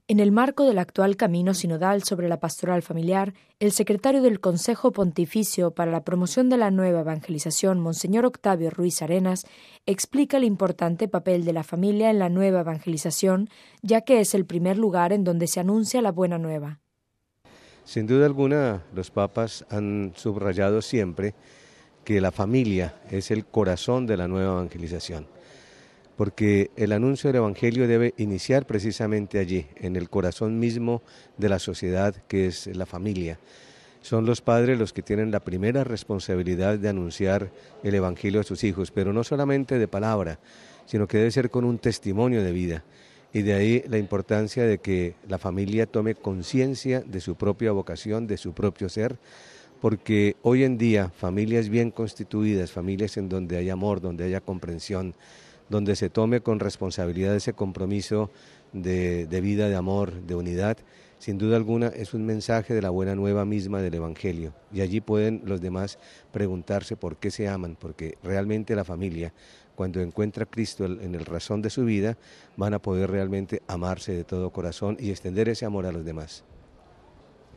En el marco del actual camino sinodal sobre la pastoral familiar, el secretario del Consejo Pontificio para la Promoción de la Nueva Evangelización, Monseñor Octavio Ruiz Arenas, explica el importante papel de la familia en la nueva evangelización, ya que es el primer lugar en donde se anuncia la buena nueva. Sin duda alguna, los papas han subrayado siempre que la familia es el corazón de la nueva evangelización, porque el anuncio del Evangelio debe iniciar precisamente allí, en el corazón mismo de la sociedad, que es la familia. Son los padres los que tienen la primera responsabilidad de anunciar el Evangelio a sus hijos, pero no solamente de palabra, sino que debe ser con un testimonio de vida. Y de ahí la importancia de que la familia tome conciencia de su propia vocación, de su propio ser, porque hoy en día familias bien constituidas, familias en donde hay amor, donde haya comprensión, donde se tome con responsabilidad ese compromiso de vida, de amor, de unidad, sin duda alguna es un mensaje de la buena nueva misma del Evangelio. Y allí pueden los demás preguntarse por qué se aman, porque realmente la familia, cuando encuentra a Cristo en el razón de su vida, van a poder realmente amarse de todo corazón y extender ese amor a los demás.